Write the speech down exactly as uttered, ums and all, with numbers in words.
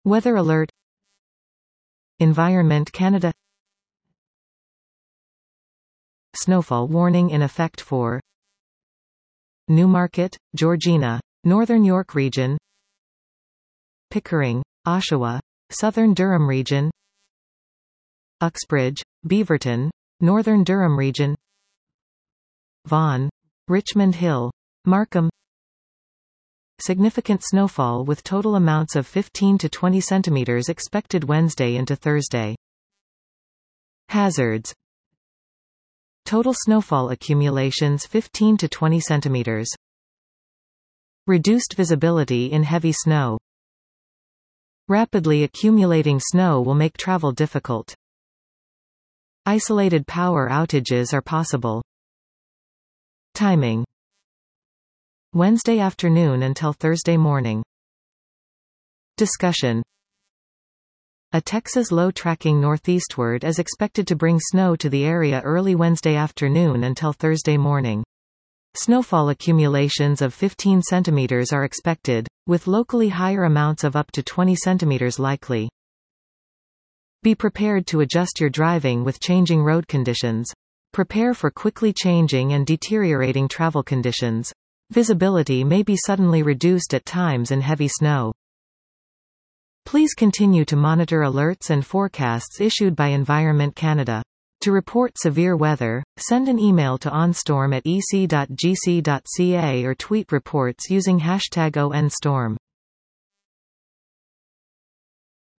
Weather alert. Environment Canada. Snowfall warning in effect for Newmarket, Georgina, Northern York Region, Pickering, Oshawa, Southern Durham Region, Uxbridge, Beaverton, Northern Durham Region, Vaughan, Richmond Hill, Markham. Significant snowfall with total amounts of fifteen to twenty centimeters expected Wednesday into Thursday. Hazards. Total snowfall accumulations fifteen to twenty centimeters. Reduced visibility in heavy snow. Rapidly accumulating snow will make travel difficult. Isolated power outages are possible. Timing. Wednesday afternoon until Thursday morning. Discussion. A Texas low tracking northeastward is expected to bring snow to the area early Wednesday afternoon until Thursday morning. Snowfall accumulations of fifteen centimeters are expected, with locally higher amounts of up to twenty centimeters likely. Be prepared to adjust your driving with changing road conditions. Prepare for quickly changing and deteriorating travel conditions. Visibility may be suddenly reduced at times in heavy snow. Please continue to monitor alerts and forecasts issued by Environment Canada. To report severe weather, send an email to onstorm at e c dot g c dot c a or tweet reports using hashtag O N storm.